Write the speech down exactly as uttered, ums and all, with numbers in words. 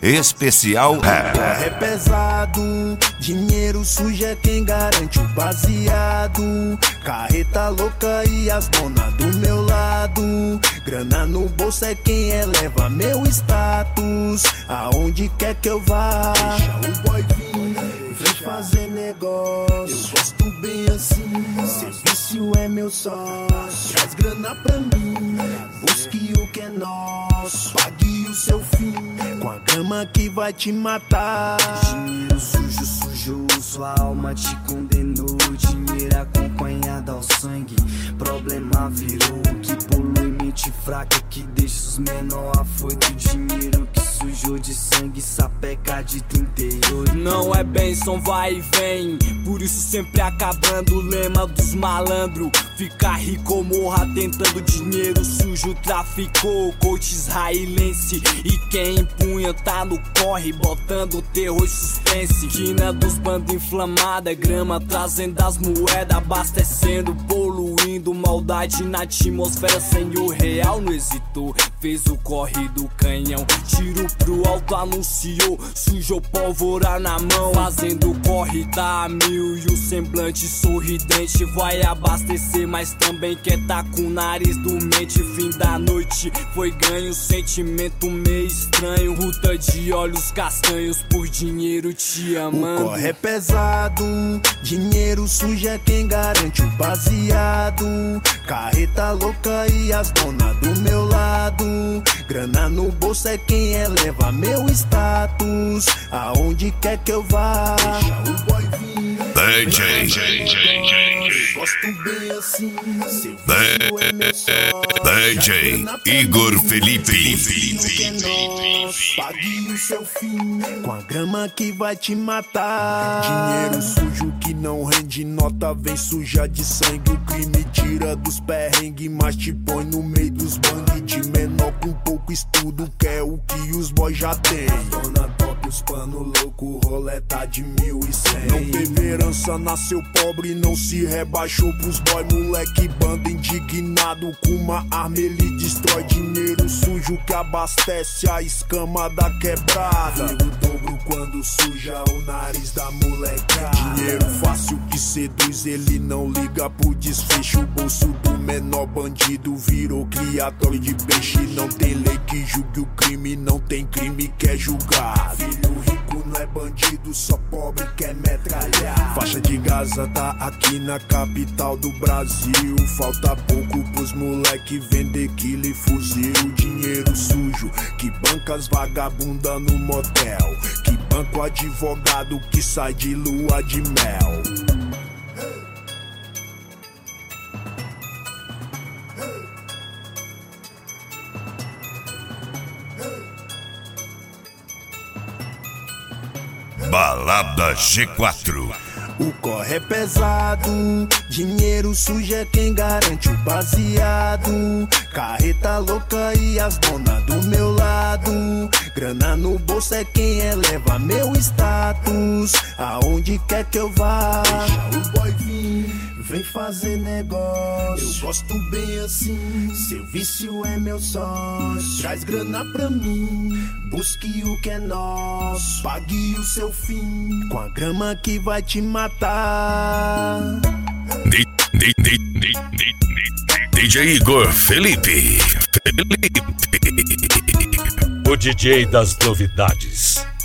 Especial Rap. É pesado, dinheiro sujo é quem garante o baseado. Carreta louca e as donas do meu lado. Grana no bolso é quem eleva meu status. Aonde quer que eu vá, deixa o boy vir, vem fazer negócio. Eu gosto bem assim, serviço é meu sócio. Traz grana pra mim, busque o que é nosso. Pague o seu fim, com a grama que vai te matar. Dinheiro sujo, sujou sua alma, te condenou. Dinheiro acompanhado ao sangue, problema virou. Que polui mente fraca, que deixa os menor afoito. Dinheiro que sujou de sangue, sapeca de trinta e oito. Não é bênção, vai e vem, por isso sempre acabando. O lema dos malandros, ficar rico ou morra tentando. Dinheiro sujo traficou, coach israelense. E quem empunha tá no corre, botando terror e suspense. Quina dos bandos inflamada, grama trazendo as moedas, abastecendo, poluindo. Maldade na atmosfera, sem o real não hesitou. Fez o corre do canhão, tiro pro alto, anunciou. Sujou pólvora na mão, fazendo corre tá a mil. E o semblante sorridente vai abastecer, mas também quer tá com o nariz dormente. Fim da noite foi ganho, sentimento meio estranho. Puta de olhos castanhos, por dinheiro te amando. O corre é pesado, dinheiro sujo é quem garante o baseado. Carreta louca e as donas do meu lado. Grana no bolso é quem eleva meu status. Aonde quer que eu vá, deixa o boy vir. D J Gosto bem assim, serviço é meu sócio. D J Igor Felipe. Pague o seu fim, com a grama que vai te matar. Dinheiro sujo que não rende nota, vem suja de sangue. O crime tira dos perrengues, mas te põe no meio dos bandos. De menor com pouco estudo, quer o que os boys já tem. Dona top, os pano louco, roleta de mil e cem. Não teve herança, nasceu pobre, não se rebaixou pros boy. Moleque banda indignado, com uma arma ele destrói. Dinheiro sujo que abastece a escama da quebrada. Vira o dobro quando suja o nariz da molecada. Dinheiro fácil que seduz, ele não liga pro desfecho. O bolso do menor bandido virou criatório de peixe. Não tem lei que julgue o crime, não tem crime que é julgado. Filho rico não é bandido, só pobre quer metralhar. Faixa de Gaza tá aqui na capital do Brasil. Falta pouco pros moleque vender quilo e fuzil. Dinheiro sujo que banca as vagabunda no motel, que banca o advogado que sai de lua de mel. Balada G quatro. O corre é pesado, dinheiro sujo é quem garante o baseado. Carreta louca e as donas do meu lado. Grana no bolso é quem eleva meu status. Aonde quer que eu vá, deixa o boy vir, vem fazer negócio. Eu gosto bem assim, serviço é meu sócio. Traz grana pra mim, busque o que é nosso. Pague o seu fim, com a grama que vai te matar. D J Igor Felipe. O D J das novidades.